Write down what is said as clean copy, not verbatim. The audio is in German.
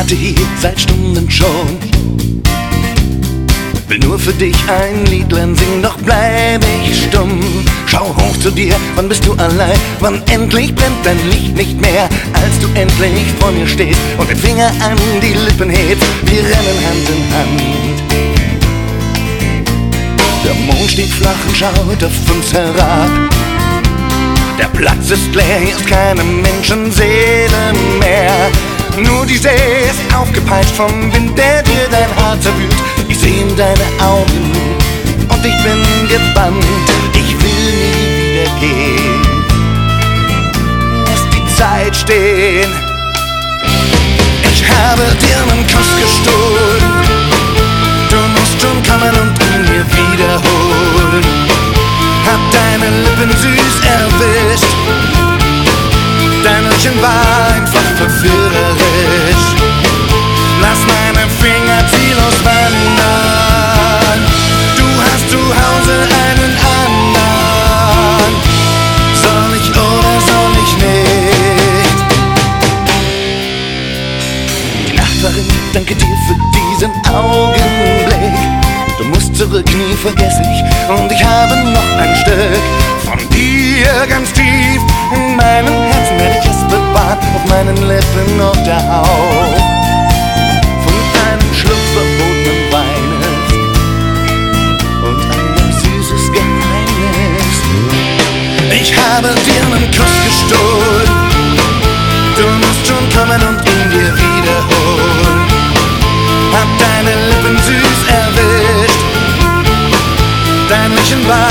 warte hier seit Stunden schon. Will nur für dich ein Liedlein singen, doch bleib ich stumm. Schau hoch zu dir, wann bist du allein? Wann endlich brennt dein Licht nicht mehr? Als du endlich vor mir stehst und den Finger an die Lippen hebst. Wir rennen Hand in Hand. Der Mond steht flach und schaut auf uns herab. Der Platz ist leer, hier ist keine Menschenseele mehr. Nur die See ist aufgepeitscht vom Wind, der dir dein Haar zerwühlt. Ich seh in deine Augen und ich bin gebannt. Ich will nie wieder gehen, lass die Zeit stehen. Ich habe dir einen Kuss gestohlen, du musst schon kommen und ihn mir wiederholen. Hab deine Lippen süß erwischt, dein Lächeln war einfach verführerisch. Lass meine Finger ziellos wandern, du hast zu Hause einen anderen. Soll ich oder soll ich nicht? Die Nachbarin, danke dir für diesen Augenblick. Du musst zurück, nie vergess ich. Und ich habe noch ein Stück von dir ganz tief in meinem Herzen, werde ich es bewahren, auf meinen Lippen auf der Haut. Von einem Schluck verbotenen Weines und ein süßes Geheimnis. Ich habe dir einen Kuss gestohlen, du musst schon kommen und ihn dir wiederholen. Hab deine Lippen süß erwischt, dein Lächeln war